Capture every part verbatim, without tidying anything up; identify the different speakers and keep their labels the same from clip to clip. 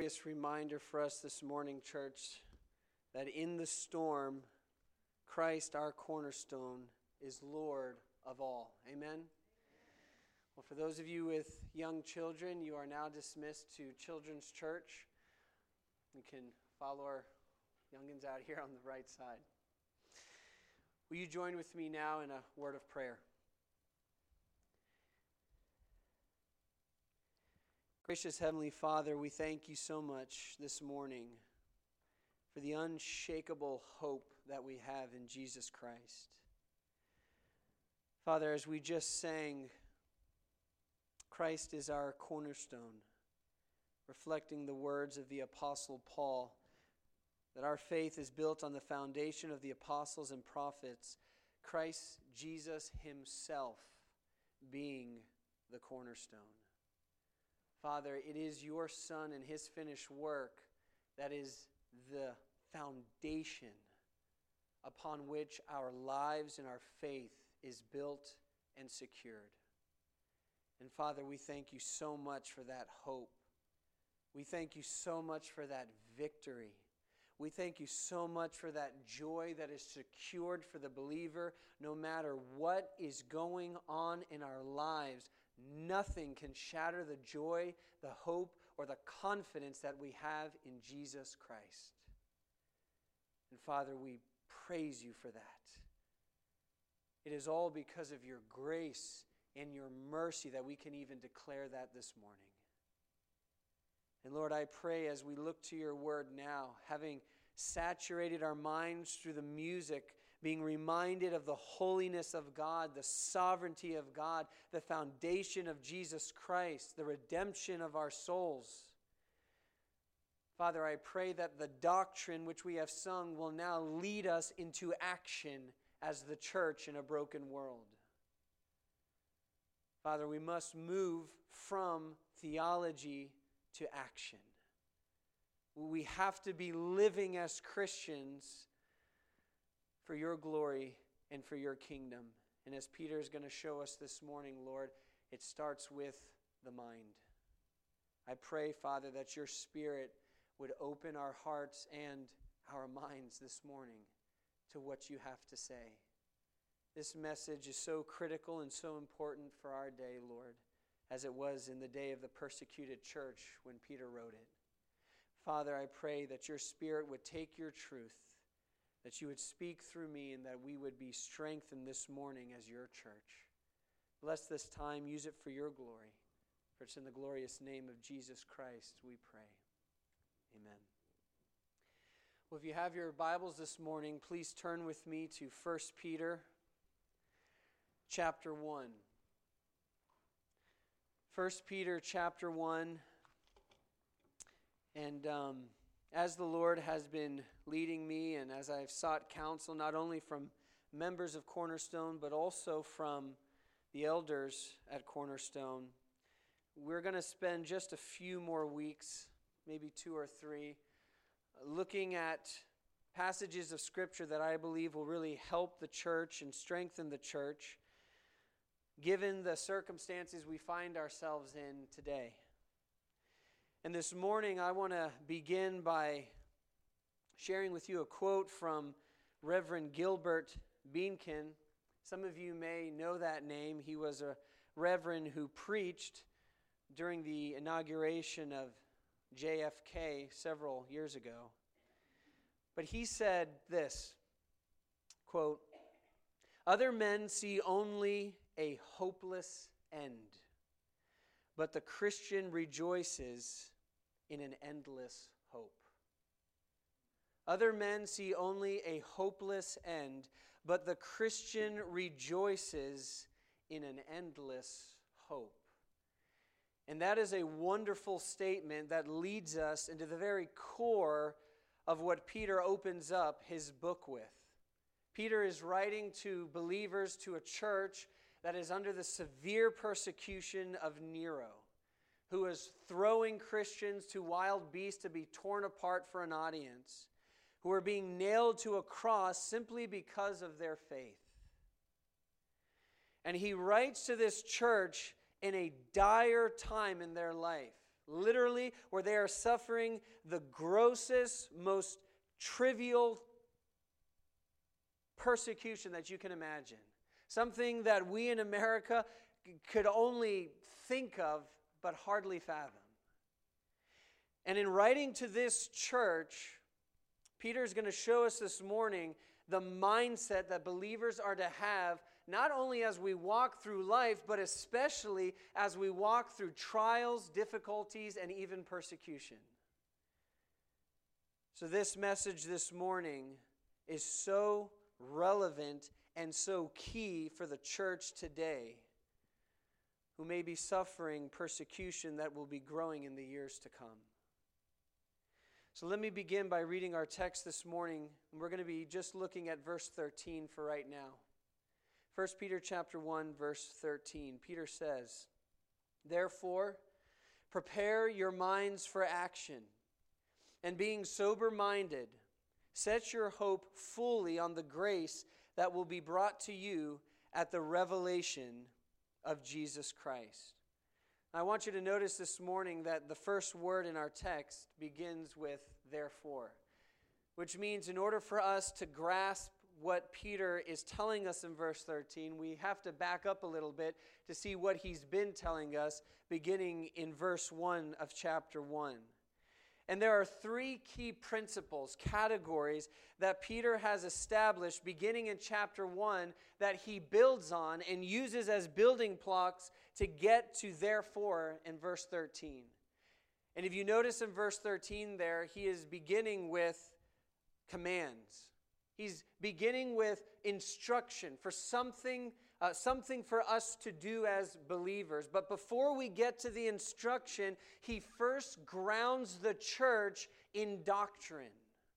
Speaker 1: glorious reminder for us this morning, church, that in the storm, Christ, our cornerstone, is Lord of all. Amen? Well, for those of you with young children, you are now dismissed to Children's Church. You can follow our youngins out here on the right side. Will you join with me now in a word of prayer? Gracious Heavenly Father, we thank you so much this morning for the unshakable hope that we have in Jesus Christ. Father, as we just sang, Christ is our cornerstone, reflecting the words of the Apostle Paul, that our faith is built on the foundation of the apostles and prophets, Christ Jesus himself being the cornerstone. Father, it is your Son and his finished work that is the foundation upon which our lives and our faith is built and secured. And Father, we thank you so much for that hope. We thank you so much for that victory. We thank you so much for that joy that is secured for the believer. No matter what is going on in our lives, nothing can shatter the joy, the hope, or the confidence that we have in Jesus Christ. And Father, we praise you for that. It is all because of your grace and your mercy that we can even declare that this morning. And Lord, I pray as we look to your word now, having saturated our minds through the music, being reminded of the holiness of God, the sovereignty of God, the foundation of Jesus Christ, the redemption of our souls. Father, I pray that the doctrine which we have sung will now lead us into action as the church in a broken world. Father, we must move from theology to action. We have to be living as Christians for your glory and for your kingdom. And as Peter is going to show us this morning, Lord, it starts with the mind. I pray, Father, that your Spirit would open our hearts and our minds this morning to what you have to say. This message is so critical and so important for our day, Lord, as it was in the day of the persecuted church when Peter wrote it. Father, I pray that your Spirit would take your truth, that you would speak through me, and that we would be strengthened this morning as your church. Bless this time. Use it for your glory. For it's in the glorious name of Jesus Christ we pray. Amen. Well, if you have your Bibles this morning, please turn with me to First Peter chapter one. First Peter chapter one. And um, as the Lord has been leading me, and as I've sought counsel not only from members of Cornerstone, but also from the elders at Cornerstone, we're going to spend just a few more weeks, maybe two or three, looking at passages of Scripture that I believe will really help the church and strengthen the church, given the circumstances we find ourselves in today. And this morning I want to begin by sharing with you a quote from Reverend Gilbert Beankin. Some of you may know that name. He was a reverend who preached during the inauguration of J F K several years ago. But he said this, quote, "Other men see only a hopeless end, but the Christian rejoices in an endless hope. Other men see only a hopeless end, but the Christian rejoices in an endless hope." And that is a wonderful statement that leads us into the very core of what Peter opens up his book with. Peter is writing to believers, to a church that is under the severe persecution of Nero, who is throwing Christians to wild beasts to be torn apart for an audience, who are being nailed to a cross simply because of their faith. And he writes to this church in a dire time in their life, literally, where they are suffering the grossest, most trivial persecution that you can imagine. Something that we in America could only think of but hardly fathom. And in writing to this church, Peter is going to show us this morning the mindset that believers are to have, not only as we walk through life, but especially as we walk through trials, difficulties, and even persecution. So this message this morning is so relevant and so key for the church today, who may be suffering persecution that will be growing in the years to come. So let me begin by reading our text this morning, and we're going to be just looking at verse thirteen for right now. First Peter chapter one, verse thirteen. Peter says, "Therefore, prepare your minds for action, and being sober-minded, set your hope fully on the grace that will be brought to you at the revelation of Jesus Christ." I want you to notice this morning that the first word in our text begins with therefore, which means in order for us to grasp what Peter is telling us in verse thirteen, we have to back up a little bit to see what he's been telling us beginning in verse one of chapter one. And there are three key principles, categories, that Peter has established beginning in chapter one that he builds on and uses as building blocks to get to therefore in verse thirteen. And if you notice in verse thirteen there, he is beginning with commands. He's beginning with instruction for something, uh, something for us to do as believers. But before we get to the instruction, he first grounds the church in doctrine.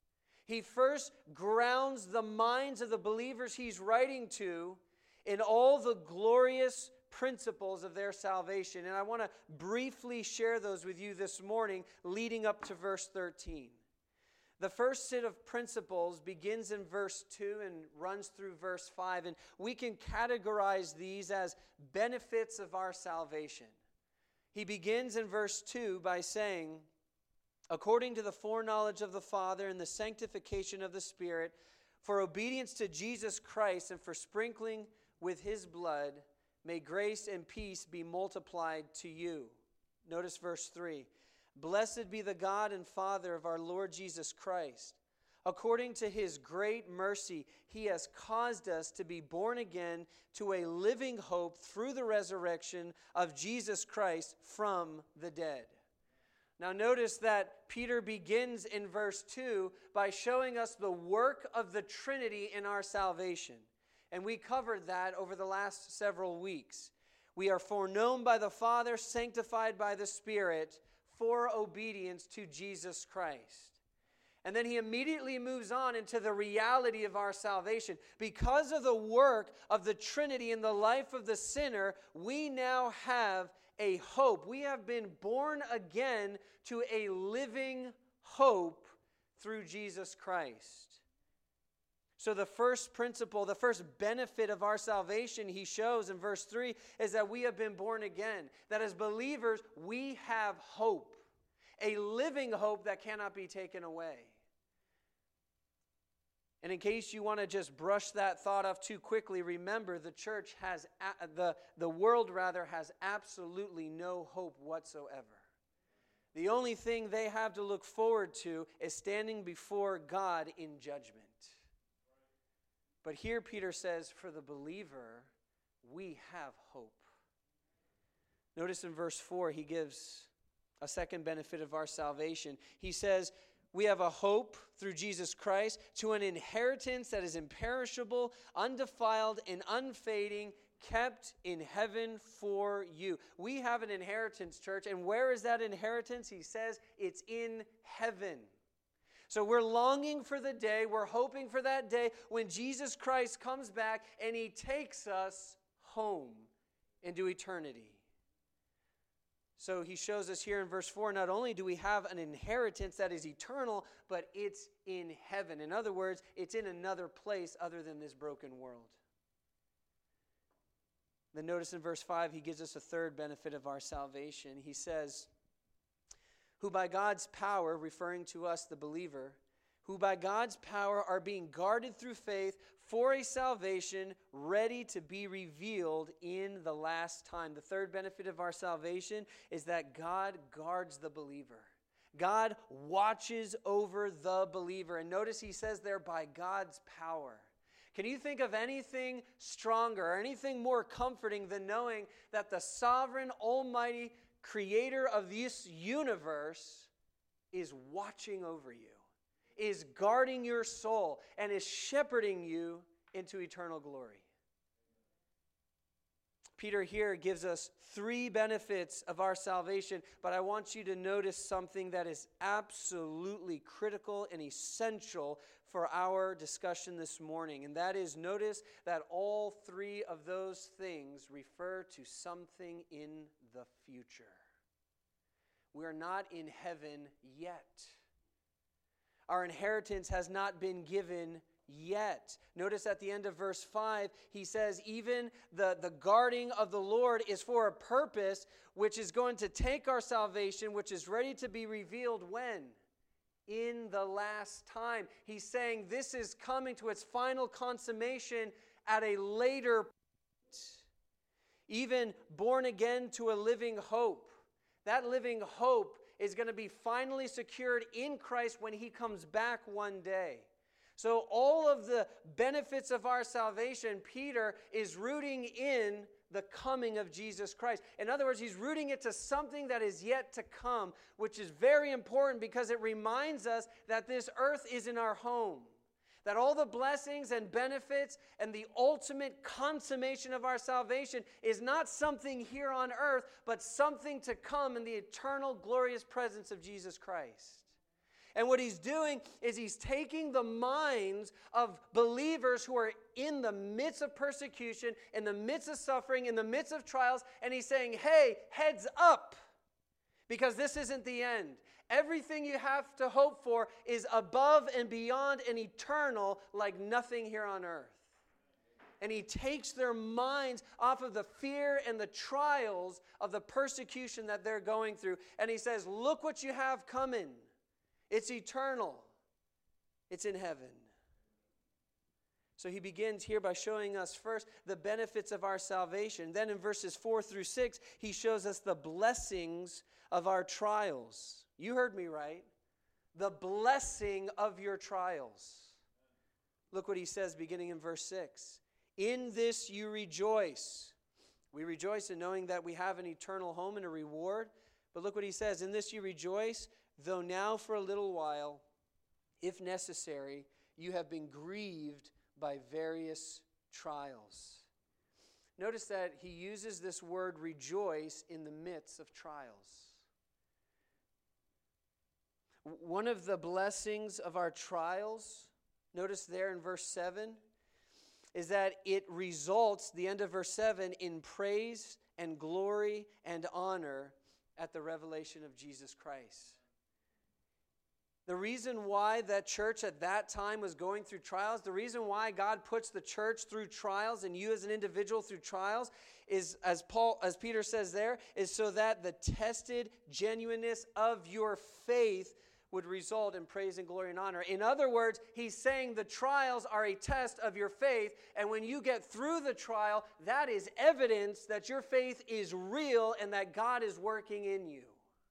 Speaker 1: He first grounds the minds of the believers he's writing to in all the glorious principles of their salvation. And I want to briefly share those with you this morning, leading up to verse thirteen. The first set of principles begins in verse two and runs through verse five, and we can categorize these as benefits of our salvation. He begins in verse two by saying, "According to the foreknowledge of the Father and the sanctification of the Spirit, for obedience to Jesus Christ and for sprinkling with His blood, may grace and peace be multiplied to you." Notice verse three. "Blessed be the God and Father of our Lord Jesus Christ. According to His great mercy, He has caused us to be born again to a living hope through the resurrection of Jesus Christ from the dead." Now notice that Peter begins in verse two by showing us the work of the Trinity in our salvation. And we covered that over the last several weeks. We are foreknown by the Father, sanctified by the Spirit, for obedience to Jesus Christ. And then he immediately moves on into the reality of our salvation. Because of the work of the Trinity in the life of the sinner, we now have a hope. We have been born again to a living hope through Jesus Christ. So the first principle, the first benefit of our salvation he shows in verse three is that we have been born again. That as believers, we have hope. A living hope that cannot be taken away. And in case you want to just brush that thought off too quickly, remember the church has, the, the world rather, has absolutely no hope whatsoever. The only thing they have to look forward to is standing before God in judgment. But here Peter says, for the believer, we have hope. Notice in verse four, he gives a second benefit of our salvation. He says, we have a hope through Jesus Christ to an inheritance that is imperishable, undefiled, and unfading, kept in heaven for you. We have an inheritance, church, and where is that inheritance? He says it's in heaven. So we're longing for the day, we're hoping for that day when Jesus Christ comes back and He takes us home into eternity. So he shows us here in verse four, not only do we have an inheritance that is eternal, but it's in heaven. In other words, it's in another place other than this broken world. Then notice in verse five, he gives us a third benefit of our salvation. He says, who by God's power, referring to us, the believer, who by God's power are being guarded through faith for a salvation ready to be revealed in the last time. The third benefit of our salvation is that God guards the believer. God watches over the believer. And notice he says there, by God's power. Can you think of anything stronger or anything more comforting than knowing that the sovereign, almighty creator of this universe is watching over you, is guarding your soul, and is shepherding you into eternal glory? Peter here gives us three benefits of our salvation, but I want you to notice something that is absolutely critical and essential for our discussion this morning, and that is, notice that all three of those things refer to something in the future. We are not in heaven yet. Our inheritance has not been given yet. Notice at the end of verse five, he says, even the, the guarding of the Lord is for a purpose which is going to take our salvation, which is ready to be revealed when? In the last time. He's saying this is coming to its final consummation at a later point. Even born again to a living hope. That living hope is going to be finally secured in Christ when he comes back one day. So all of the benefits of our salvation, Peter is rooting in the coming of Jesus Christ. In other words, he's rooting it to something that is yet to come, which is very important because it reminds us that this earth isn't our home. That all the blessings and benefits and the ultimate consummation of our salvation is not something here on earth, but something to come in the eternal glorious presence of Jesus Christ. And what he's doing is he's taking the minds of believers who are in the midst of persecution, in the midst of suffering, in the midst of trials, and he's saying, hey, heads up, because this isn't the end. Everything you have to hope for is above and beyond and eternal like nothing here on earth. And he takes their minds off of the fear and the trials of the persecution that they're going through. And he says, look what you have coming. It's eternal. It's in heaven. So he begins here by showing us first the benefits of our salvation. Then in verses four through six, he shows us the blessings of our trials. You heard me right. The blessing of your trials. Look what he says beginning in verse six. In this you rejoice. We rejoice in knowing that we have an eternal home and a reward. But look what he says. In this you rejoice, though now for a little while, if necessary, you have been grieved by various trials. Notice that he uses this word rejoice in the midst of trials. One of the blessings of our trials, notice there in verse seven, is that it results, the end of verse seven, in praise and glory and honor at the revelation of Jesus Christ. The reason why that church at that time was going through trials, the reason why God puts the church through trials and you as an individual through trials is, as Paul, as Peter says there, is so that the tested genuineness of your faith would result in praise and glory and honor. In other words, he's saying the trials are a test of your faith, and when you get through the trial, that is evidence that your faith is real and that God is working in you.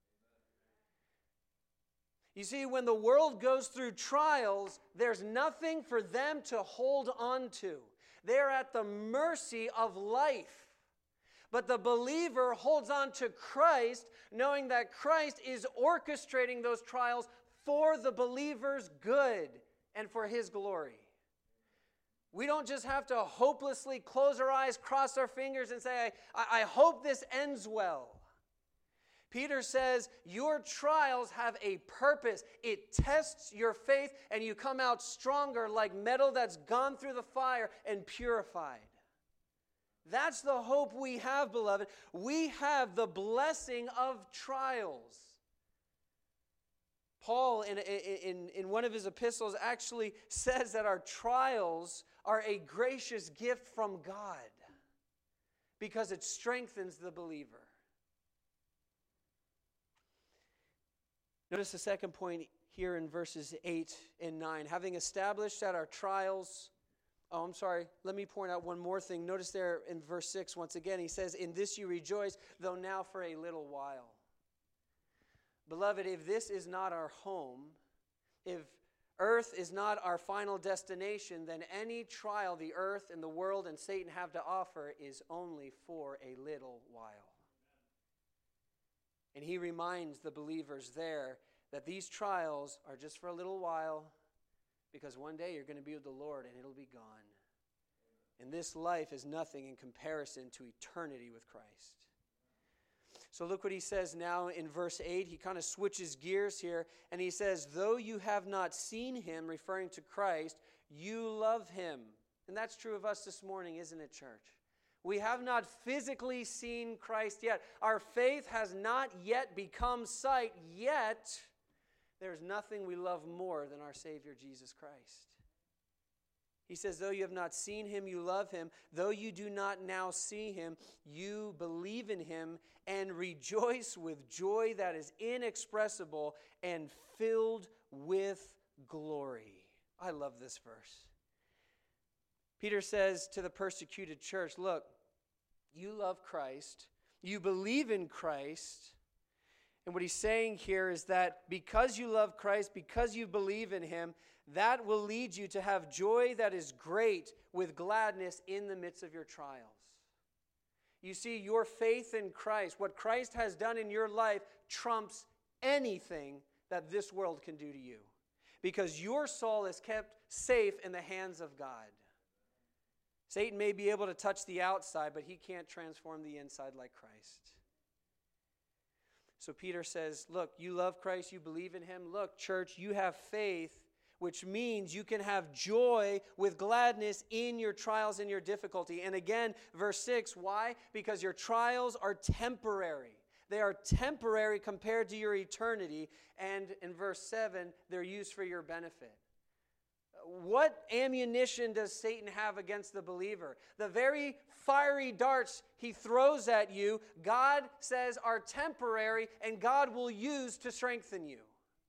Speaker 1: You see, when the world goes through trials, there's nothing for them to hold on to. They're at the mercy of life. But the believer holds on to Christ, knowing that Christ is orchestrating those trials for the believer's good and for his glory. We don't just have to hopelessly close our eyes, cross our fingers, and say, I, I hope this ends well. Peter says, your trials have a purpose. It tests your faith, and you come out stronger like metal that's gone through the fire and purified. That's the hope we have, beloved. We have the blessing of trials. Paul, in, in, in one of his epistles, actually says that our trials are a gracious gift from God because it strengthens the believer. Notice the second point here in verses eight and nine. Having established that our trials, oh, I'm sorry, let me point out one more thing. Notice there in verse six, once again, he says, in this you rejoice, though now for a little while. Beloved, if this is not our home, if earth is not our final destination, then any trial the earth and the world and Satan have to offer is only for a little while. And he reminds the believers there that these trials are just for a little while, because one day you're going to be with the Lord and it'll be gone. And this life is nothing in comparison to eternity with Christ. So look what he says now in verse eight. He kind of switches gears here, and he says, though you have not seen him, referring to Christ, you love him. And that's true of us this morning, isn't it, church? We have not physically seen Christ yet. Our faith has not yet become sight, yet there's nothing we love more than our Savior Jesus Christ. He says, though you have not seen him, you love him. Though you do not now see him, you believe in him and rejoice with joy that is inexpressible and filled with glory. I love this verse. Peter says to the persecuted church, look, you love Christ, you believe in Christ, and what he's saying here is that because you love Christ, because you believe in him, that will lead you to have joy that is great with gladness in the midst of your trials. You see, your faith in Christ, what Christ has done in your life, trumps anything that this world can do to you. Because your soul is kept safe in the hands of God. Satan may be able to touch the outside, but he can't transform the inside like Christ. So Peter says, look, you love Christ, you believe in him. Look, church, you have faith, which means you can have joy with gladness in your trials and your difficulty. And again, verse six, why? Because your trials are temporary. They are temporary compared to your eternity. And in verse seven, they're used for your benefit. What ammunition does Satan have against the believer? The very fiery darts he throws at you, God says are temporary, and God will use to strengthen you.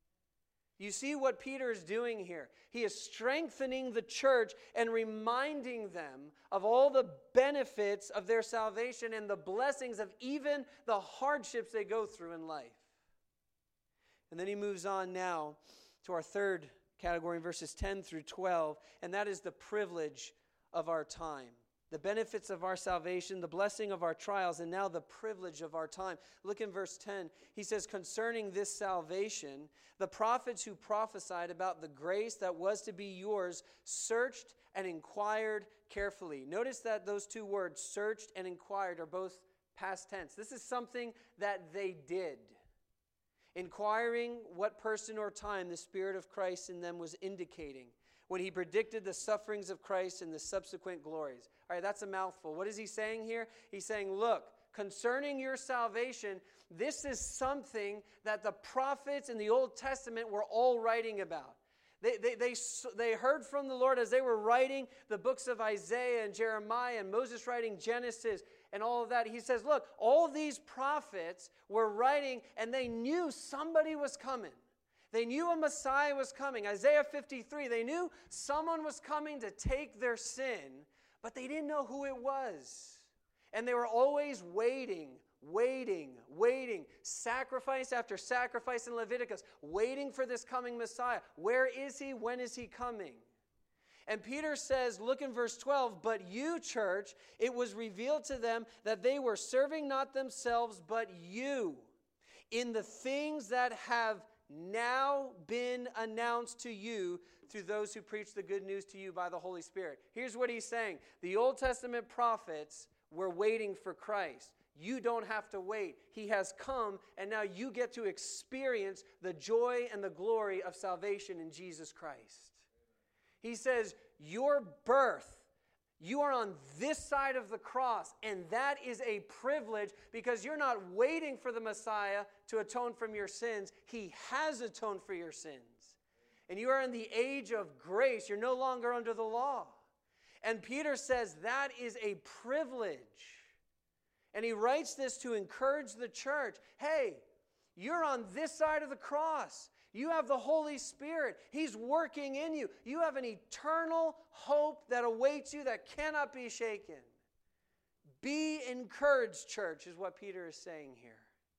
Speaker 1: You see what Peter is doing here? He is strengthening the church and reminding them of all the benefits of their salvation and the blessings of even the hardships they go through in life. And then he moves on now to our third category in verses ten through twelve, and that is the privilege of our time. The benefits of our salvation, the blessing of our trials, and now the privilege of our time. Look in verse ten. He says, concerning this salvation, the prophets who prophesied about the grace that was to be yours searched and inquired carefully. Notice that those two words, searched and inquired, are both past tense. This is something that they did. Inquiring what person or time the Spirit of Christ in them was indicating when he predicted the sufferings of Christ and the subsequent glories. All right, that's a mouthful. What is he saying here? He's saying, look, concerning your salvation, this is something that the prophets in the Old Testament were all writing about. They, they, they, they heard from the Lord as they were writing the books of Isaiah and Jeremiah and Moses writing Genesis and all of that. He says, look, all these prophets were writing and they knew somebody was coming. They knew a Messiah was coming. Isaiah fifty-three, they knew someone was coming to take their sin, but they didn't know who it was. And they were always waiting, waiting, waiting, sacrifice after sacrifice in Leviticus, waiting for this coming Messiah. Where is he? When is he coming? And Peter says, look in verse twelve, but you, church, it was revealed to them that they were serving not themselves, but you, in the things that have now been announced to you through those who preach the good news to you by the Holy Spirit. Here's what he's saying. The Old Testament prophets were waiting for Christ. You don't have to wait. He has come, and now you get to experience the joy and the glory of salvation in Jesus Christ. He says, your birth, you are on this side of the cross, and that is a privilege because you're not waiting for the Messiah to atone from your sins. He has atoned for your sins. And you are in the age of grace. You're no longer under the law. And Peter says that is a privilege. And he writes this to encourage the church. Hey, You're on this side of the cross. You have the Holy Spirit. He's working in you. You have an eternal hope that awaits you that cannot be shaken. Be encouraged, church, is what Peter is saying here.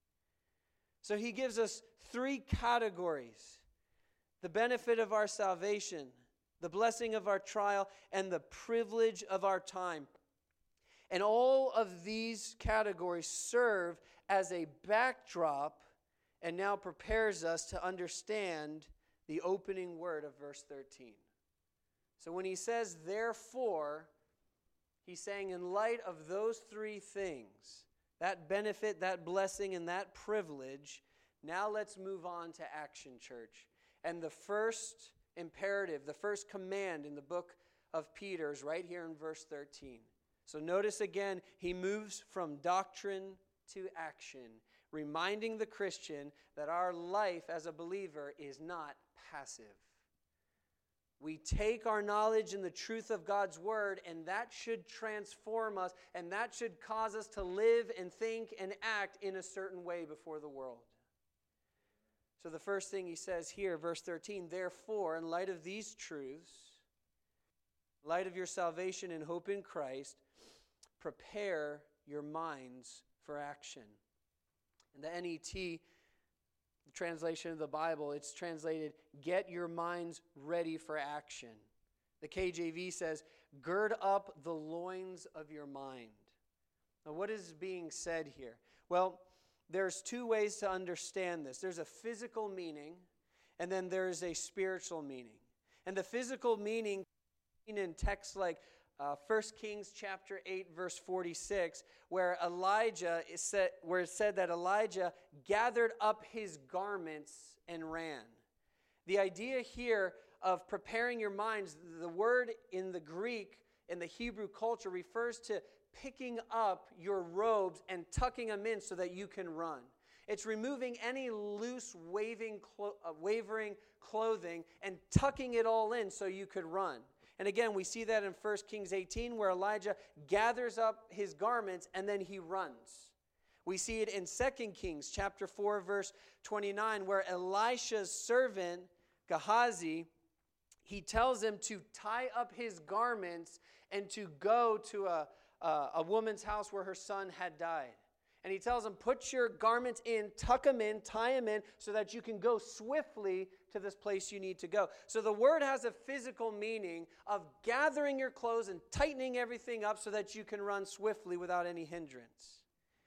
Speaker 1: So he gives us three categories: the benefit of our salvation, the blessing of our trial, and the privilege of our time. And all of these categories serve as a backdrop and now prepares us to understand the opening word of verse thirteen. So when he says, therefore, he's saying in light of those three things, that benefit, that blessing, and that privilege, now let's move on to action, church. And the first imperative, the first command in the book of Peter is right here in verse thirteen. So notice again, he moves from doctrine to action, reminding the Christian that our life as a believer is not passive. We take our knowledge and the truth of God's word, and that should transform us, and that should cause us to live and think and act in a certain way before the world. So the first thing he says here, verse thirteen, therefore, in light of these truths, in light of your salvation and hope in Christ, prepare your minds for action. In the N E T, the translation of the Bible, it's translated, get your minds ready for action. The K J V says, gird up the loins of your mind. Now, what is being said here? Well, there's two ways to understand this. There's a physical meaning, and then there's a spiritual meaning. And the physical meaning in texts like uh, First Kings chapter eight, verse forty-six, where Elijah is said, where it said that Elijah gathered up his garments and ran. The idea here of preparing your minds, the word in the Greek, in the Hebrew culture, refers to picking up your robes and tucking them in so that you can run. It's removing any loose, waving, clo- uh, wavering clothing and tucking it all in so you could run. And again, we see that in First Kings eighteen, where Elijah gathers up his garments and then he runs. We see it in Second Kings chapter four, verse twenty-nine, where Elisha's servant, Gehazi, he tells him to tie up his garments and to go to a, a, a woman's house where her son had died. And he tells him, put your garments in, tuck them in, tie them in, so that you can go swiftly to this place you need to go. So the word has a physical meaning of gathering your clothes and tightening everything up so that you can run swiftly without any hindrance.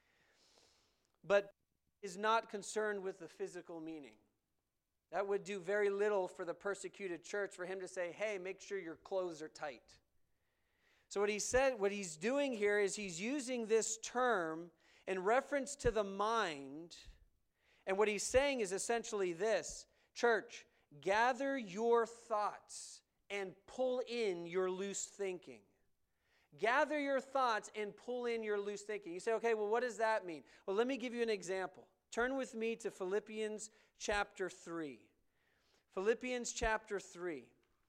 Speaker 1: But is not concerned with the physical meaning. That would do very little for the persecuted church for him to say, hey, make sure your clothes are tight. So what he said, what he's doing here is he's using this term in reference to the mind, and what he's saying is essentially this: church, gather your thoughts and pull in your loose thinking. Gather your thoughts and pull in your loose thinking. You say, okay, well, what does that mean? Well, let me give you an example. Turn with me to Philippians chapter three. Philippians chapter three.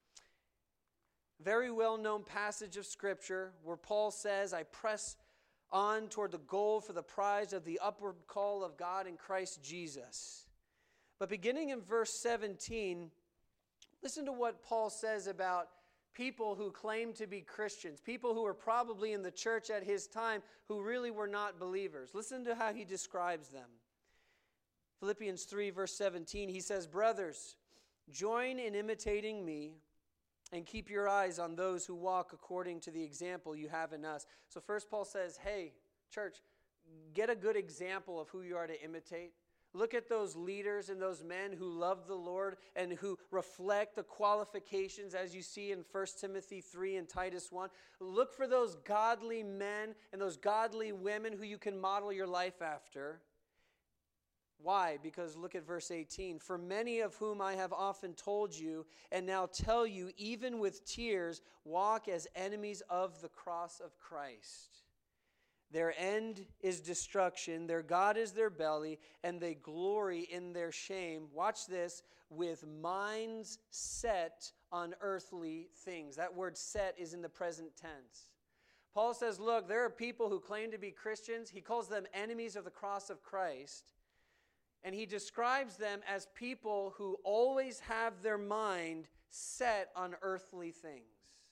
Speaker 1: Very well-known passage of Scripture where Paul says, I press on toward the goal for the prize of the upward call of God in Christ Jesus. But beginning in verse seventeen, listen to what Paul says about people who claim to be Christians, people who were probably in the church at his time who really were not believers. Listen to how he describes them. Philippians three, verse seventeen, he says, brothers, join in imitating me and keep your eyes on those who walk according to the example you have in us. So first Paul says, hey, church, get a good example of who you are to imitate. Look at those leaders and those men who love the Lord and who reflect the qualifications as you see in First Timothy three and Titus one. Look for those godly men and those godly women who you can model your life after. Why? Because look at verse eighteen. For many of whom I have often told you and now tell you, even with tears, walk as enemies of the cross of Christ. Their end is destruction, their God is their belly, and they glory in their shame. Watch this, with minds set on earthly things. That word set is in the present tense. Paul says, look, there are people who claim to be Christians. He calls them enemies of the cross of Christ. And he describes them as people who always have their mind set on earthly things.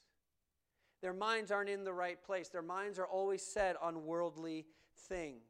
Speaker 1: Their minds aren't in the right place. Their minds are always set on worldly things.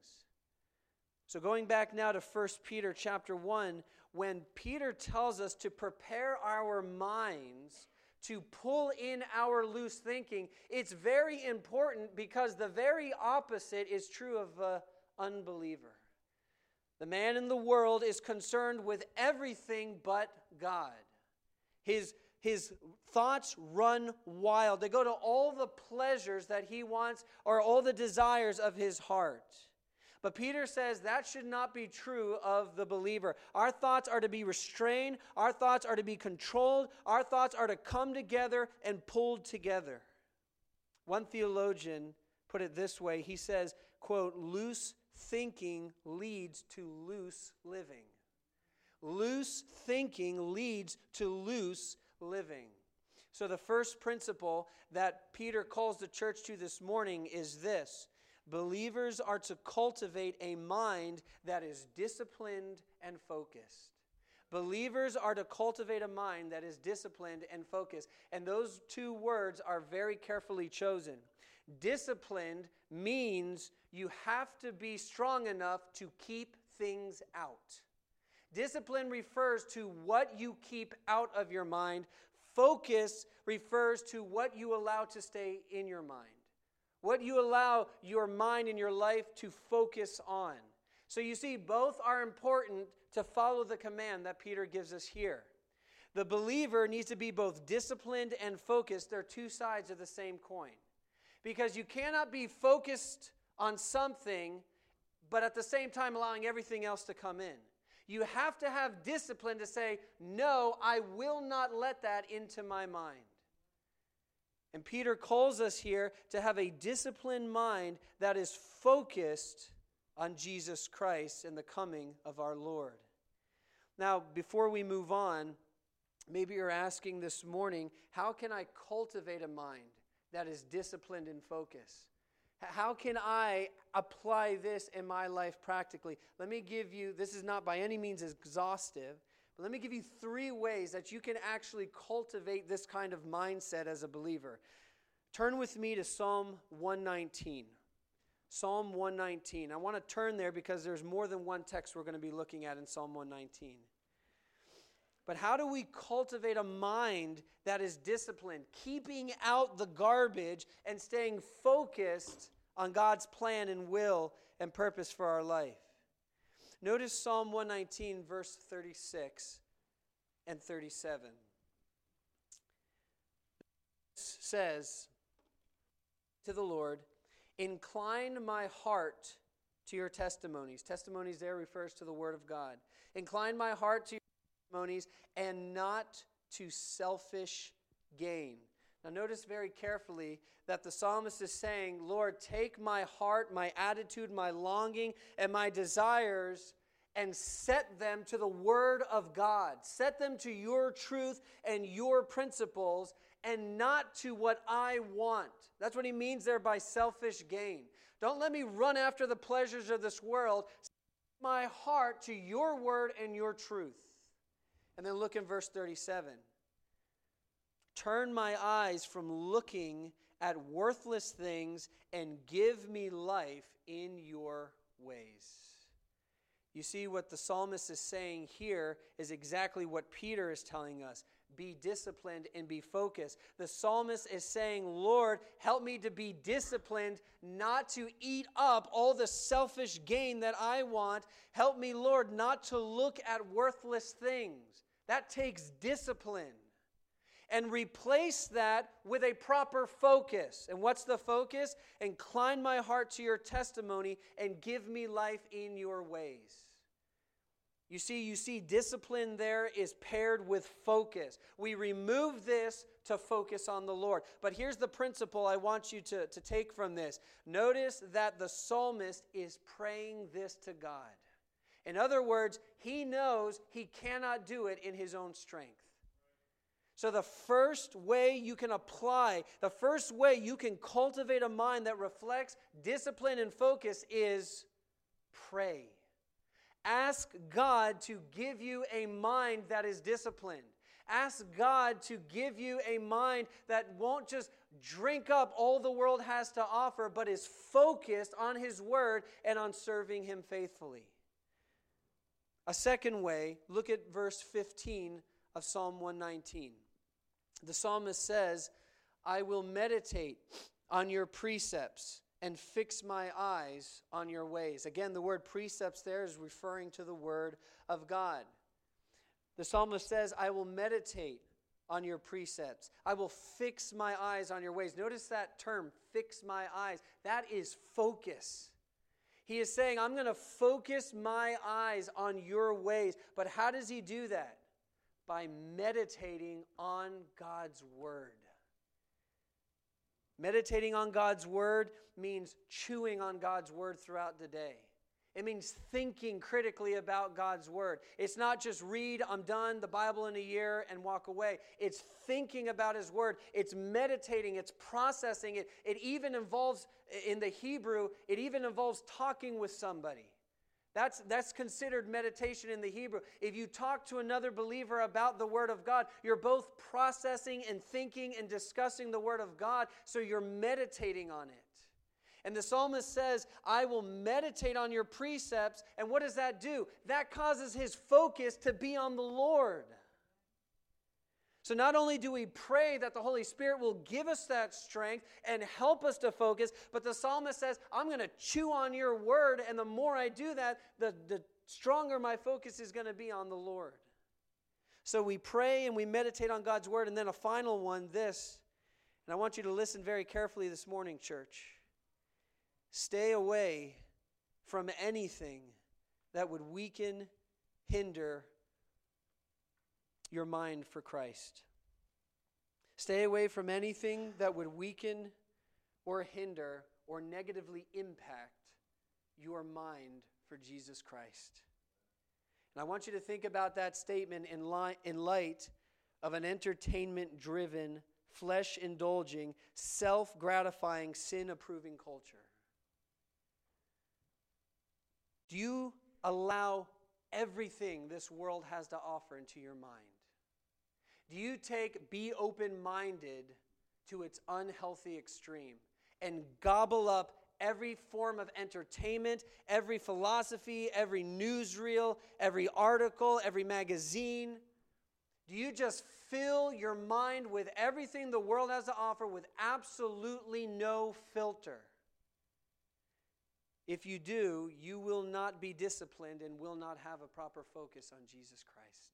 Speaker 1: So going back now to First Peter chapter one, when Peter tells us to prepare our minds to pull in our loose thinking, it's very important because the very opposite is true of an unbeliever. The man in the world is concerned with everything but God. His, his thoughts run wild. They go to all the pleasures that he wants or all the desires of his heart. But Peter says that should not be true of the believer. Our thoughts are to be restrained. Our thoughts are to be controlled. Our thoughts are to come together and pulled together. One theologian put it this way. He says, quote, loose thinking leads to loose living. Loose thinking leads to loose living. So the first principle that Peter calls the church to this morning is this. Believers are to cultivate a mind that is disciplined and focused. Believers are to cultivate a mind that is disciplined and focused. And those two words are very carefully chosen. Disciplined means you have to be strong enough to keep things out. Discipline refers to what you keep out of your mind. Focus refers to what you allow to stay in your mind. What you allow your mind and your life to focus on. So you see, both are important to follow the command that Peter gives us here. The believer needs to be both disciplined and focused. They're two sides of the same coin. Because you cannot be focused on something, but at the same time allowing everything else to come in. You have to have discipline to say, no, I will not let that into my mind. And Peter calls us here to have a disciplined mind that is focused on Jesus Christ and the coming of our Lord. Now, before we move on, maybe you're asking this morning, how can I cultivate a mind that is disciplined and focused? How can I apply this in my life practically? Let me give you, this is not by any means exhaustive, but let me give you three ways that you can actually cultivate this kind of mindset as a believer. Turn with me to Psalm one nineteen. Psalm one nineteen. I want to turn there because there's more than one text we're going to be looking at in Psalm one nineteen. But how do we cultivate a mind that is disciplined, keeping out the garbage and staying focused on God's plan and will and purpose for our life? Notice Psalm one nineteen, verse thirty-six and thirty-seven. It says to the Lord, incline my heart to your testimonies. Testimonies there refers to the Word of God. Incline my heart to your testimonies and not to selfish gain. Now notice very carefully that the psalmist is saying, Lord, take my heart, my attitude, my longing, and my desires and set them to the Word of God. Set them to your truth and your principles and not to what I want. That's what he means there by selfish gain. Don't let me run after the pleasures of this world. Set my heart to your word and your truth. And then look in verse thirty-seven. Turn my eyes from looking at worthless things and give me life in your ways. You see, what the psalmist is saying here is exactly what Peter is telling us. Be disciplined and be focused. The psalmist is saying, Lord, help me to be disciplined, not to eat up all the selfish gain that I want. Help me, Lord, not to look at worthless things. That takes discipline. And replace that with a proper focus. And what's the focus? Incline my heart to your testimony and give me life in your ways. You see, you see, discipline there is paired with focus. We remove this to focus on the Lord. But here's the principle I want you to, to take from this. Notice that the psalmist is praying this to God. In other words, he knows he cannot do it in his own strength. So the first way you can apply, the first way you can cultivate a mind that reflects discipline and focus is pray. Ask God to give you a mind that is disciplined. Ask God to give you a mind that won't just drink up all the world has to offer, but is focused on His Word and on serving Him faithfully. A second way, look at verse fifteen of Psalm one nineteen. The psalmist says, I will meditate on your precepts and fix my eyes on your ways. Again, the word precepts there is referring to the Word of God. The psalmist says, I will meditate on your precepts. I will fix my eyes on your ways. Notice that term, fix my eyes. That is focus. He is saying, I'm going to focus my eyes on your ways. But how does he do that? By meditating on God's Word. Meditating on God's Word means chewing on God's Word throughout the day. It means thinking critically about God's Word. It's not just read, I'm done, the Bible in a year, and walk away. It's thinking about His Word. It's meditating. It's processing it. It even involves, in the Hebrew, it even involves talking with somebody. That's, that's considered meditation in the Hebrew. If you talk to another believer about the Word of God, you're both processing and thinking and discussing the Word of God, so you're meditating on it. And the psalmist says, I will meditate on your precepts. And what does that do? That causes his focus to be on the Lord. So not only do we pray that the Holy Spirit will give us that strength and help us to focus, but the psalmist says, I'm going to chew on your word, and the more I do that, the, the stronger my focus is going to be on the Lord. So we pray and we meditate on God's word, and then a final one, this, and I want you to listen very carefully this morning, church. Stay away from anything that would weaken, hinder your mind for Christ. Stay away from anything that would weaken or hinder or negatively impact your mind for Jesus Christ. And I want you to think about that statement in light, in light of an entertainment-driven, flesh-indulging, self-gratifying, sin-approving culture. Do you allow everything this world has to offer into your mind? Do you take be open-minded to its unhealthy extreme and gobble up every form of entertainment, every philosophy, every newsreel, every article, every magazine? Do you just fill your mind with everything the world has to offer with absolutely no filter? If you do, you will not be disciplined and will not have a proper focus on Jesus Christ.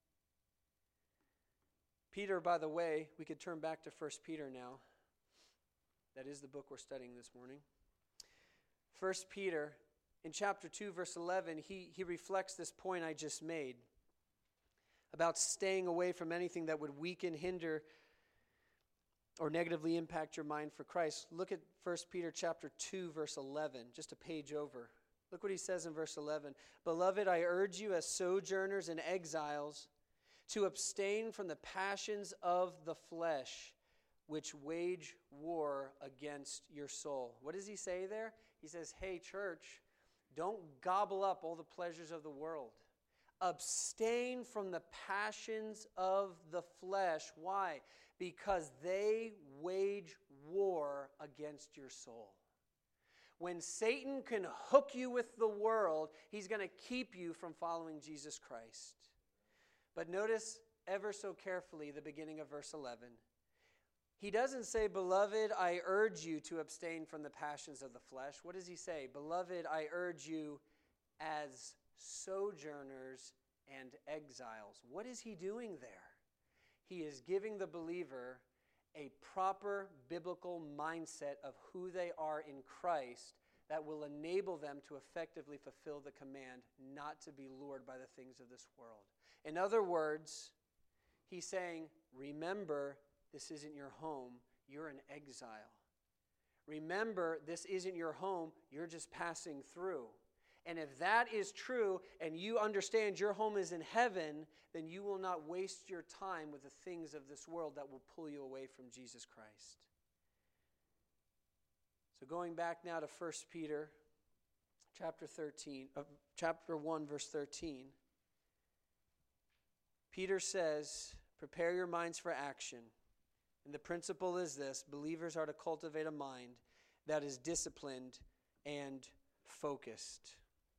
Speaker 1: Peter, by the way, we could turn back to First Peter now. That is the book we're studying this morning. First Peter, in chapter two, verse eleven, he, he reflects this point I just made about staying away from anything that would weaken, hinder, or negatively impact your mind for Christ. Look at First Peter chapter two, verse eleven, just a page over. Look what he says in verse eleven. Beloved, I urge you as sojourners and exiles to abstain from the passions of the flesh, which wage war against your soul. What does he say there? He says, hey, church, don't gobble up all the pleasures of the world. Abstain from the passions of the flesh. Why? Because they wage war against your soul. When Satan can hook you with the world, he's going to keep you from following Jesus Christ. But notice ever so carefully the beginning of verse eleven. He doesn't say, beloved, I urge you to abstain from the passions of the flesh. What does he say? Beloved, I urge you as sojourners and exiles. What is he doing there? He is giving the believer a proper biblical mindset of who they are in Christ that will enable them to effectively fulfill the command not to be lured by the things of this world. In other words, he's saying, remember, this isn't your home. You're an exile. Remember, this isn't your home. You're just passing through. And if that is true and you understand your home is in heaven, then you will not waste your time with the things of this world that will pull you away from Jesus Christ. So going back now to First Peter chapter thirteen, uh, chapter one, verse thirteen, Peter says, prepare your minds for action. And the principle is this: believers are to cultivate a mind that is disciplined and focused.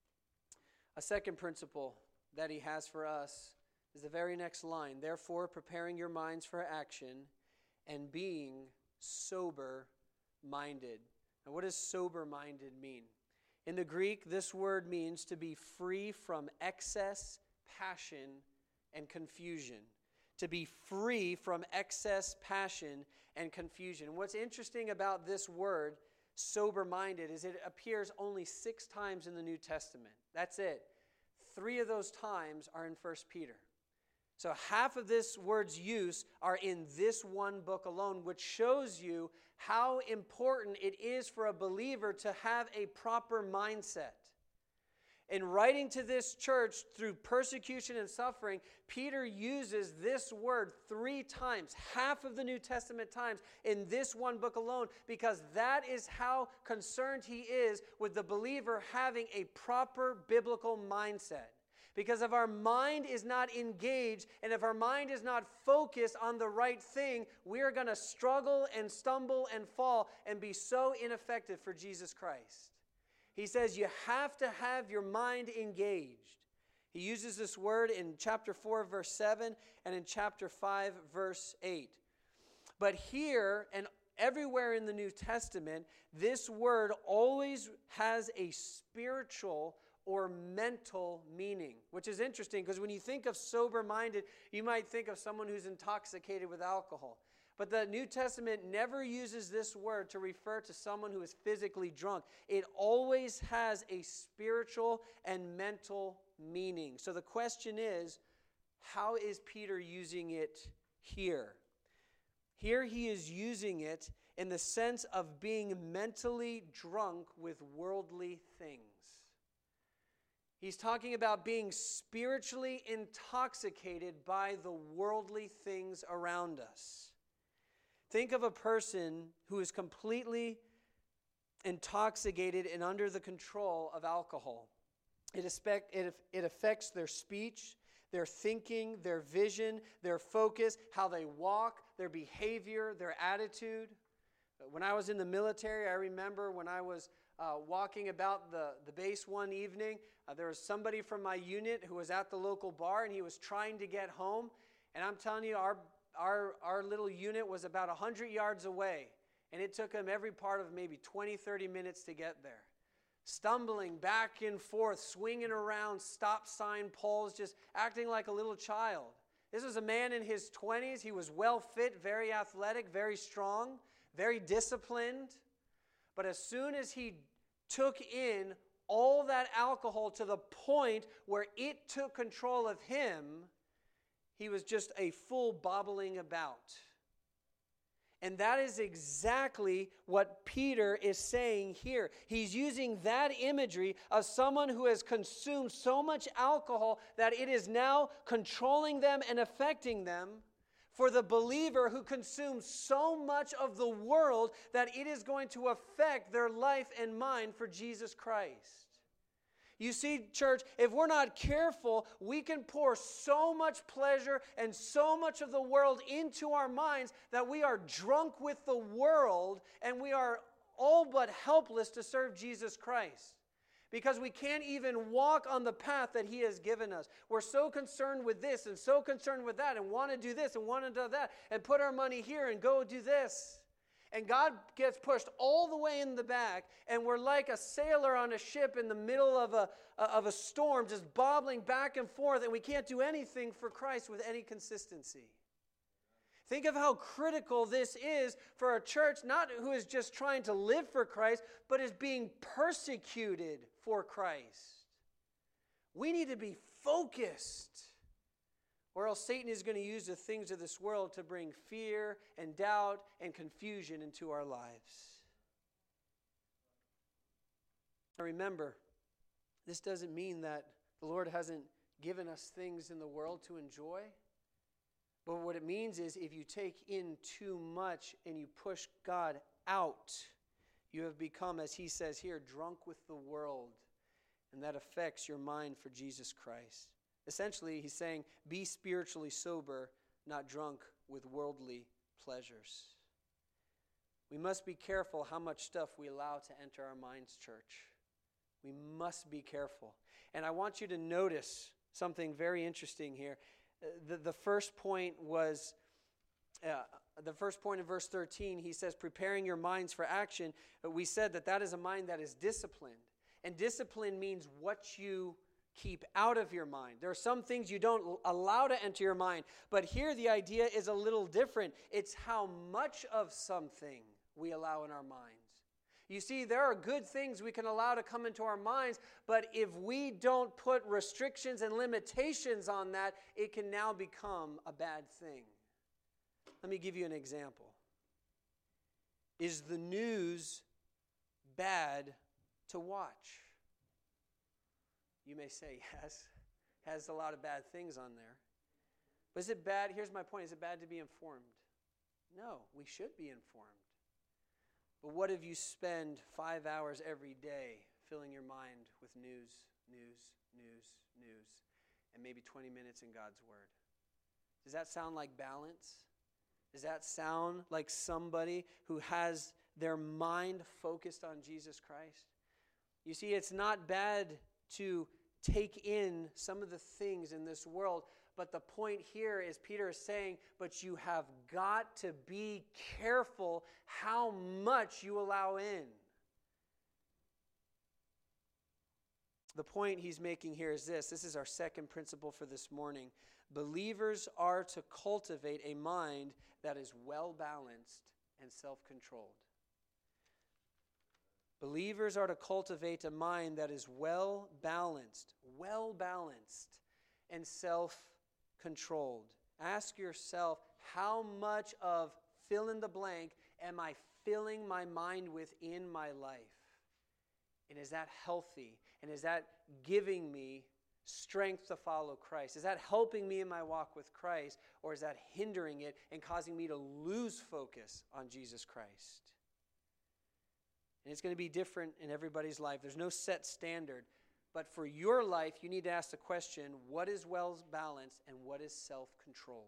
Speaker 1: A second principle that he has for us is the very next line. Therefore, preparing your minds for action and being sober-minded. Now, what does sober-minded mean? In the Greek, this word means to be free from excess, passion, and confusion. To be free from excess, passion, and confusion. And what's interesting about this word, sober-minded, is it appears only six times in the New Testament. That's it. Three of those times are in First Peter. So half of this word's use are in this one book alone, which shows you how important it is for a believer to have a proper mindset. In writing to this church through persecution and suffering, Peter uses this word three times, half of the New Testament times, in this one book alone, because that is how concerned he is with the believer having a proper biblical mindset. Because if our mind is not engaged and if our mind is not focused on the right thing, we are going to struggle and stumble and fall and be so ineffective for Jesus Christ. He says you have to have your mind engaged. He uses this word in chapter four, verse seven, and in chapter five, verse eight. But here and everywhere in the New Testament, this word always has a spiritual or mental meaning, which is interesting because when you think of sober-minded, you might think of someone who's intoxicated with alcohol. But the New Testament never uses this word to refer to someone who is physically drunk. It always has a spiritual and mental meaning. So the question is, how is Peter using it here? Here he is using it in the sense of being mentally drunk with worldly things. He's talking about being spiritually intoxicated by the worldly things around us. Think of a person who is completely intoxicated and under the control of alcohol. It, expect, it, it affects their speech, their thinking, their vision, their focus, how they walk, their behavior, their attitude. When I was in the military, I remember when I was uh, walking about the, the base one evening, uh, there was somebody from my unit who was at the local bar and he was trying to get home. And I'm telling you, our Our, our little unit was about one hundred yards away, and it took him every part of maybe twenty, thirty minutes to get there. Stumbling back and forth, swinging around stop sign poles, just acting like a little child. This was a man in his twenties. He was well fit, very athletic, very strong, very disciplined. But as soon as he took in all that alcohol to the point where it took control of him, he was just a fool bobbling about. And that is exactly what Peter is saying here. He's using that imagery of someone who has consumed so much alcohol that it is now controlling them and affecting them, for the believer who consumes so much of the world that it is going to affect their life and mind for Jesus Christ. You see, church, if we're not careful, we can pour so much pleasure and so much of the world into our minds that we are drunk with the world and we are all but helpless to serve Jesus Christ. Because we can't even walk on the path that He has given us. We're so concerned with this and so concerned with that and want to do this and want to do that and put our money here and go do this. And God gets pushed all the way in the back, and we're like a sailor on a ship in the middle of a, of a storm, just bobbling back and forth, and we can't do anything for Christ with any consistency. Think of how critical this is for a church, not who is just trying to live for Christ, but is being persecuted for Christ. We need to be focused, or else Satan is going to use the things of this world to bring fear and doubt and confusion into our lives. Now remember, this doesn't mean that the Lord hasn't given us things in the world to enjoy. But what it means is if you take in too much and you push God out, you have become, as he says here, drunk with the world. And that affects your mind for Jesus Christ. Essentially, he's saying, be spiritually sober, not drunk with worldly pleasures. We must be careful how much stuff we allow to enter our minds, church. We must be careful. And I want you to notice something very interesting here. The, the first point was, uh, the first point in verse thirteen, he says, preparing your minds for action. But we said that that is a mind that is disciplined. And discipline means what you keep out of your mind. There are some things you don't allow to enter your mind. But here the idea is a little different. It's how much of something we allow in our minds. You see, there are good things we can allow to come into our minds, but if we don't put restrictions and limitations on that, it can now become a bad thing. Let me give you an example. Is the news bad to watch? You may say yes. It has a lot of bad things on there. But is it bad? Here's my point. Is it bad to be informed? No, we should be informed. But what if you spend five hours every day filling your mind with news, news, news, news, and maybe twenty minutes in God's Word? Does that sound like balance? Does that sound like somebody who has their mind focused on Jesus Christ? You see, it's not bad to take in some of the things in this world, but the point here is Peter is saying, but you have got to be careful how much you allow in. The point he's making here is this. This is our second principle for this morning. Believers are to cultivate a mind that is well-balanced and self-controlled. Believers are to cultivate a mind that is well-balanced, well-balanced, and self-controlled. Ask yourself, how much of fill in the blank am I filling my mind with in my life? And is that healthy? And is that giving me strength to follow Christ? Is that helping me in my walk with Christ? Or is that hindering it and causing me to lose focus on Jesus Christ? And it's going to be different in everybody's life. There's no set standard. But for your life, you need to ask the question, what is well-balanced and what is self-controlled?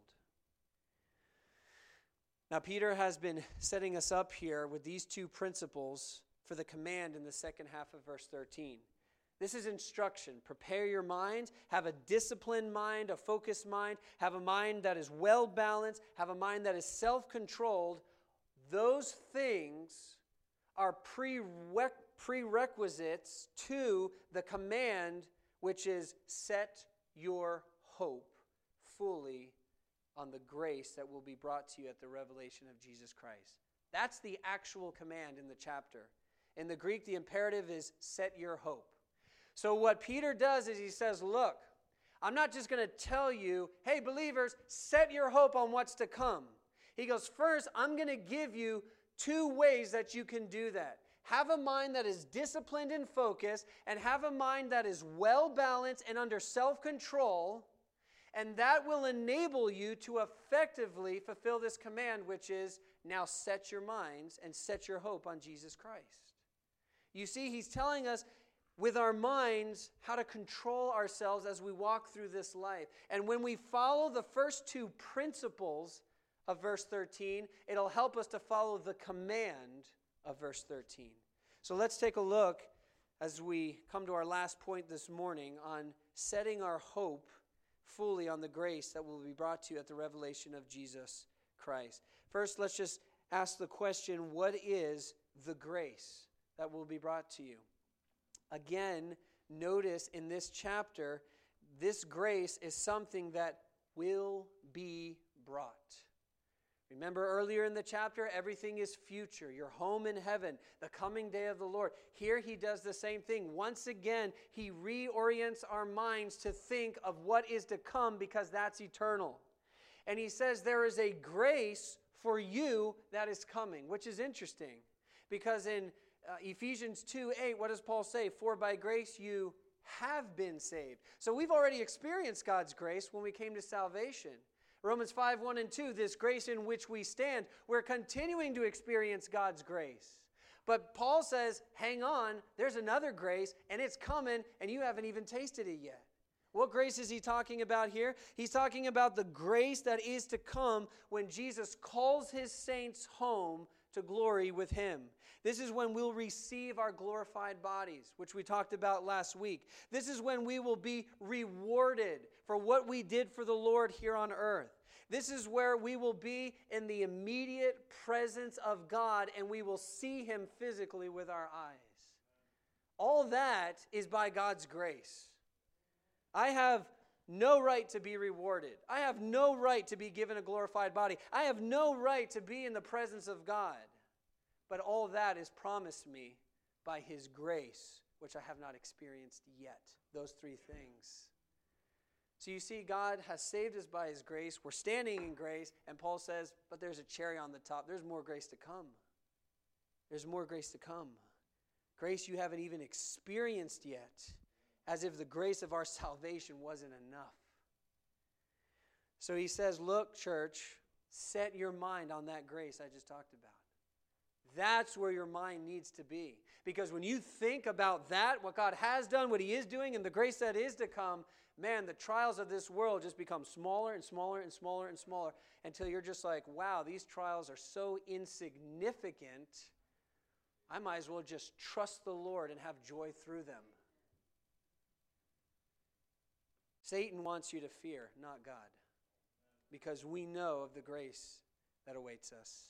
Speaker 1: Now, Peter has been setting us up here with these two principles for the command in the second half of verse thirteen. This is instruction. Prepare your mind. Have a disciplined mind, a focused mind. Have a mind that is well-balanced. Have a mind that is self-controlled. Those things are prereq- prerequisites to the command, which is set your hope fully on the grace that will be brought to you at the revelation of Jesus Christ. That's the actual command in the chapter. In the Greek, the imperative is set your hope. So what Peter does is he says, look, I'm not just going to tell you, hey, believers, set your hope on what's to come. He goes, first, I'm going to give you two ways that you can do that. Have a mind that is disciplined and focused, and have a mind that is well-balanced and under self-control, and that will enable you to effectively fulfill this command, which is now set your minds and set your hope on Jesus Christ. You see, he's telling us with our minds how to control ourselves as we walk through this life. And when we follow the first two principles of verse thirteen, it'll help us to follow the command of verse thirteen. So let's take a look as we come to our last point this morning on setting our hope fully on the grace that will be brought to you at the revelation of Jesus Christ. First, let's just ask the question, what is the grace that will be brought to you? Again, notice in this chapter, this grace is something that will be brought. Remember earlier in the chapter, everything is future. Your home in heaven, the coming day of the Lord. Here he does the same thing. Once again, he reorients our minds to think of what is to come because that's eternal. And he says there is a grace for you that is coming, which is interesting. Because in uh, Ephesians two eight, what does Paul say? For by grace you have been saved. So we've already experienced God's grace when we came to salvation. Romans five one and two, this grace in which we stand, we're continuing to experience God's grace. But Paul says, hang on, there's another grace, and it's coming, and you haven't even tasted it yet. What grace is he talking about here? He's talking about the grace that is to come when Jesus calls his saints home to glory with him. This is when we'll receive our glorified bodies, which we talked about last week. This is when we will be rewarded for what we did for the Lord here on earth. This is where we will be in the immediate presence of God, and we will see him physically with our eyes. All that is by God's grace. I have no right to be rewarded. I have no right to be given a glorified body. I have no right to be in the presence of God. But all that is promised me by his grace, which I have not experienced yet. Those three things. So you see, God has saved us by his grace. We're standing in grace, and Paul says, but there's a cherry on the top. There's more grace to come. There's more grace to come. Grace you haven't even experienced yet, as if the grace of our salvation wasn't enough. So he says, look, church, set your mind on that grace I just talked about. That's where your mind needs to be. Because when you think about that, what God has done, what he is doing, and the grace that is to come, man, the trials of this world just become smaller and smaller and smaller and smaller until you're just like, wow, these trials are so insignificant, I might as well just trust the Lord and have joy through them. Satan wants you to fear, not God, because we know of the grace that awaits us.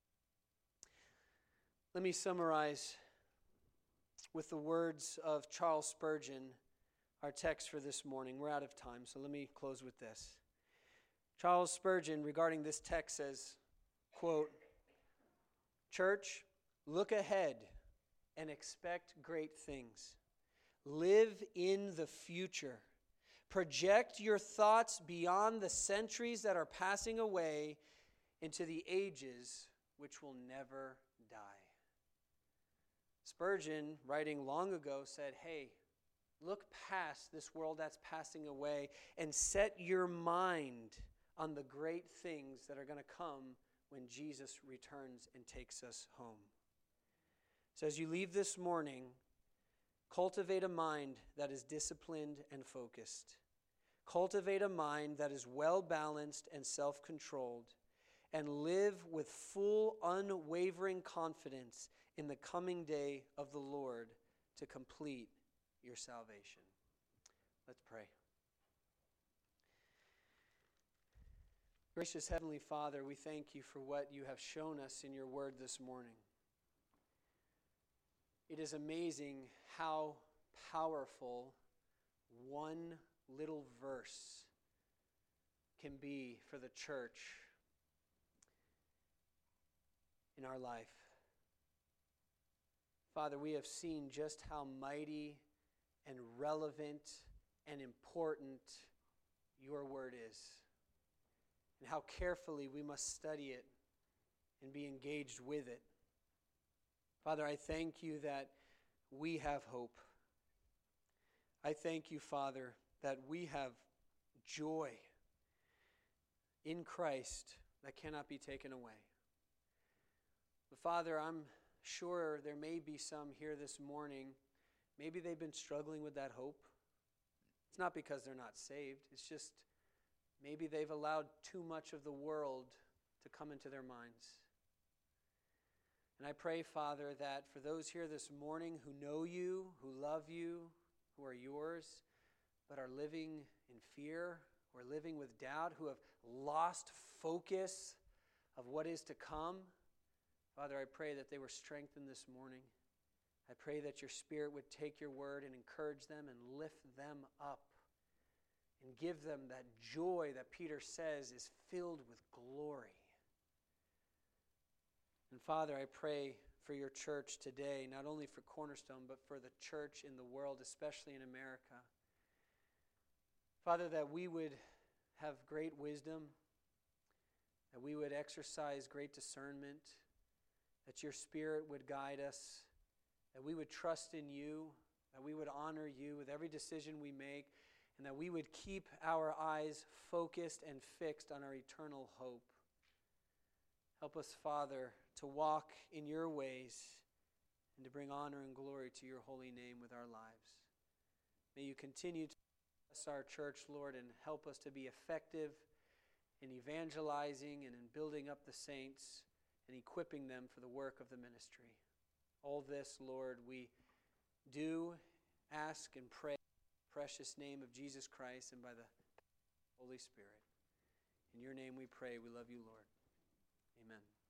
Speaker 1: Let me summarize with the words of Charles Spurgeon, our text for this morning. We're out of time, so let me close with this. Charles Spurgeon, regarding this text, says, quote, "Church, look ahead and expect great things. Live in the future. Project your thoughts beyond the centuries that are passing away into the ages which will never die." Spurgeon, writing long ago, said, hey, look past this world that's passing away and set your mind on the great things that are going to come when Jesus returns and takes us home. So as you leave this morning, cultivate a mind that is disciplined and focused. Cultivate a mind that is well-balanced and self-controlled, and live with full, unwavering confidence in the coming day of the Lord to complete your salvation. Let's pray. Gracious Heavenly Father, we thank you for what you have shown us in your word this morning. It is amazing how powerful one little verse can be for the church in our life. Father, we have seen just how mighty and relevant and important your word is, and how carefully we must study it and be engaged with it. Father, I thank you that we have hope. I thank you, Father, that we have joy in Christ that cannot be taken away. But Father, I'm sure there may be some here this morning, maybe they've been struggling with that hope. It's not because they're not saved. It's just maybe they've allowed too much of the world to come into their minds. And I pray, Father, that for those here this morning who know you, who love you, who are yours, but are living in fear or living with doubt, who have lost focus of what is to come, Father, I pray that they were strengthened this morning. I pray that your Spirit would take your word and encourage them and lift them up and give them that joy that Peter says is filled with glory. And Father, I pray for your church today, not only for Cornerstone, but for the church in the world, especially in America. Father, that we would have great wisdom, that we would exercise great discernment, that your Spirit would guide us, that we would trust in you, that we would honor you with every decision we make, and that we would keep our eyes focused and fixed on our eternal hope. Help us, Father, to walk in your ways and to bring honor and glory to your holy name with our lives. May you continue to bless our church, Lord, and help us to be effective in evangelizing and in building up the saints and equipping them for the work of the ministry. All this, Lord, we do ask and pray in the precious name of Jesus Christ and by the Holy Spirit. In your name we pray. We love you, Lord. Amen.